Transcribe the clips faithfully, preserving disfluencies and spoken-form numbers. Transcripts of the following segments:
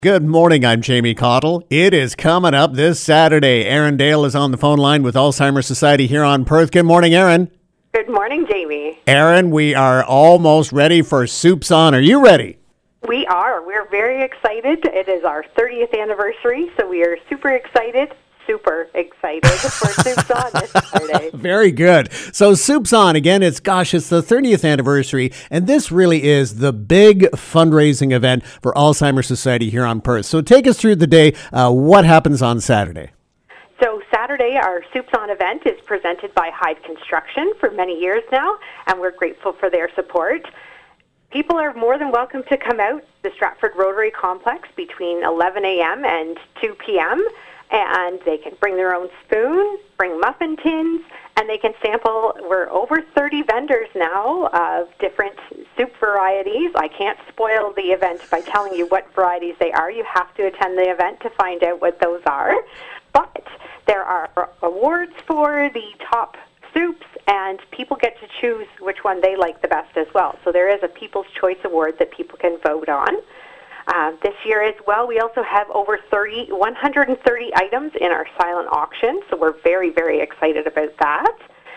Good morning, I'm Jamie Cottle. It is coming up this Saturday. Aaron Dale is on the phone line with Alzheimer's Society here on Perth. Good morning, Aaron. Good morning, Jamie. Aaron, we are almost ready for Soups On. Are you ready? We are. We're very excited. It is our thirtieth anniversary, so we are super excited. Super excited for Soups On this Saturday. Very good. So Soups On, again, it's, gosh, it's the thirtieth anniversary, and this really is the big fundraising event for Alzheimer's Society here on Perth. So take us through the day. Uh, what happens on Saturday? So Saturday, our Soups On event is presented by Hyde Construction for many years now, and we're grateful for their support. People are more than welcome to come out to the Stratford Rotary Complex between eleven a.m. and two p.m., and they can bring their own spoon, bring muffin tins, and they can sample. We're over thirty vendors now of different soup varieties. I can't spoil the event by telling you what varieties they are. You have to attend the event to find out what those are. But there are awards for the top soups, and people get to choose which one they like the best as well. So there is a People's Choice Award that people can vote on. Uh, this year as well, we also have over thirty, one hundred thirty items in our silent auction, so we're very, very excited about that.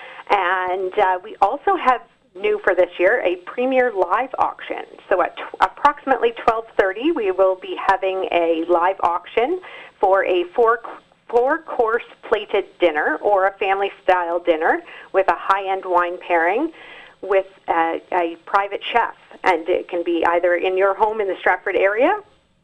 And uh, we also have, new for this year, a premier live auction. So at t- approximately twelve thirty, we will be having a live auction for a four four-course plated dinner or a family-style dinner with a high-end wine pairing with a, a private chef. And it can be either in your home in the Stratford area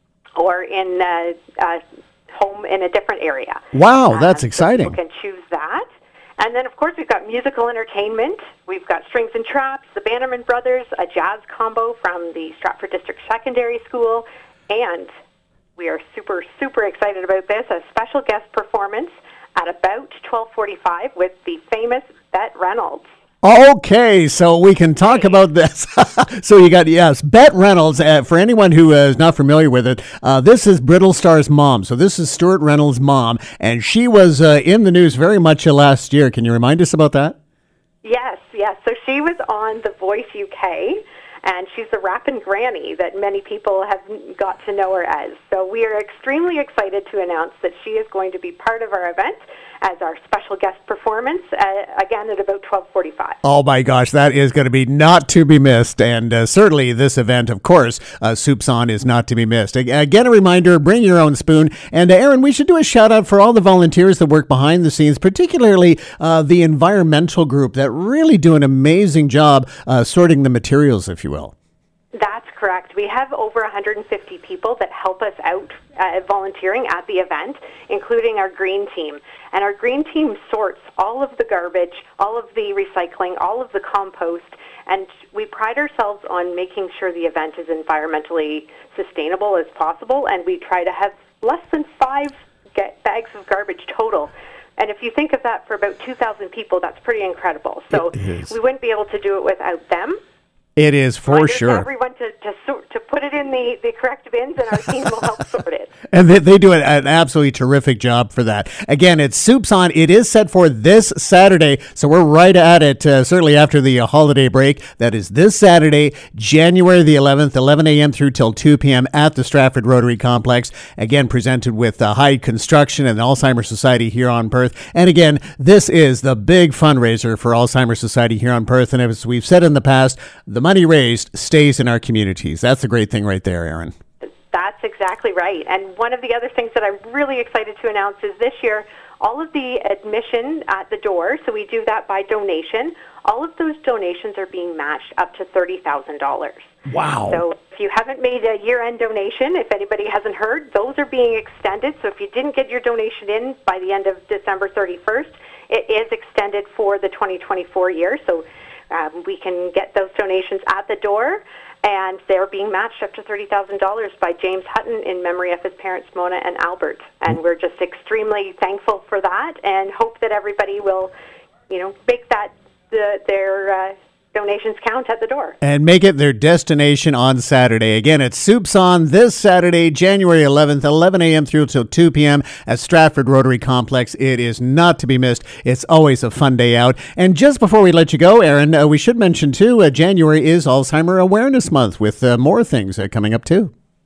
or in a, a home in a different area. Wow, that's uh, exciting. So people can choose that. And then, of course, we've got musical entertainment. We've got Strings and Traps, the Bannerman Brothers, a jazz combo from the Stratford District Secondary School, and we are super, super excited about this, a special guest performance at about twelve forty-five with the famous Bette Reynolds. Okay, so we can talk about this. So you got, yes, Bette Reynolds. Uh, for anyone who uh, is not familiar with it, uh, this is Brittlestar's mom. So this is Stuart Reynolds' mom, and she was uh, in the news very much uh, last year. Can you remind us about that? Yes, yes. So she was on The Voice U K, and she's the rapping granny that many people have got to know her as. So we are extremely excited to announce that she is going to be part of our event as our special guest performance, uh, again at about twelve forty-five. Oh my gosh, that is going to be not to be missed. And uh, certainly this event, of course, uh, Soups On is not to be missed. Again, a reminder, bring your own spoon. And uh, Aaron, we should do a shout out for all the volunteers that work behind the scenes, particularly uh, the environmental group that really do an amazing job uh, sorting the materials, if you will. That's correct. We have over one hundred fifty people that help us out uh, volunteering at the event, including our green team. And our green team sorts all of the garbage, all of the recycling, all of the compost, and we pride ourselves on making sure the event is environmentally sustainable as possible, and we try to have less than five get bags of garbage total. And if you think of that for about two thousand people, that's pretty incredible. So we wouldn't be able to do it without them. It is for sure. Everyone to to, sort, to put it in the, the correct bins, and our team will help sort it. And they, they do an, an absolutely terrific job for that. Again, it's Soups On. It is set for this Saturday, so we're right at it, uh, certainly after the uh, holiday break. That is this Saturday, January the eleventh, eleven a.m. through till two p.m. at the Stratford Rotary Complex. Again, presented with uh, Hyde Construction and the Alzheimer's Society here on Perth. And again, this is the big fundraiser for Alzheimer's Society here on Perth. And as we've said in the past, the money raised stays in our communities. That's the great thing right there, Aaron. That's exactly right. And one of the other things that I'm really excited to announce is this year, all of the admission at the door, so we do that by donation, all of those donations are being matched up to thirty thousand dollars. Wow. So if you haven't made a year-end donation, if anybody hasn't heard, those are being extended. So if you didn't get your donation in by the end of December thirty-first, it is extended for the twenty twenty-four year. So um, we can get those donations at the door, and they're being matched up to thirty thousand dollars by James Hutton in memory of his parents, Mona and Albert. And we're just extremely thankful for that and hope that everybody will, you know, make that the, their uh, donations count at the door. And make it their destination on Saturday. Again, it's Soups On this Saturday, January eleventh, eleven a.m. through till two p.m. at Stratford Rotary Complex. It is not to be missed. It's always a fun day out. And just before we let you go, Aaron, uh, we should mention, too, uh, January is Alzheimer Awareness Month with uh, more things uh, coming up, too.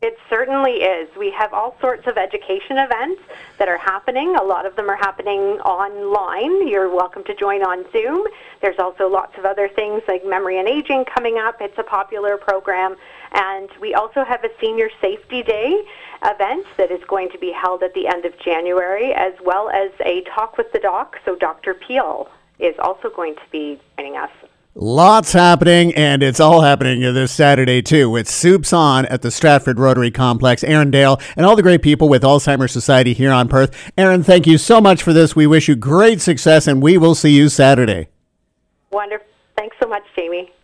It certainly is. We have all sorts of education events that are happening. A lot of them are happening online. You're welcome to join on Zoom. There's also lots of other things like memory and aging coming up. It's a popular program. And we also have a Senior Safety Day event that is going to be held at the end of January, as well as a Talk with the Doc. So Doctor Peel is also going to be joining us. Lots happening, and it's all happening this Saturday, too. It's Soups On at the Stratford Rotary Complex. Erin Dale and all the great people with Alzheimer's Society here on Perth. Erin, thank you so much for this. We wish you great success, and we will see you Saturday. Wonderful. Thanks so much, Jamie.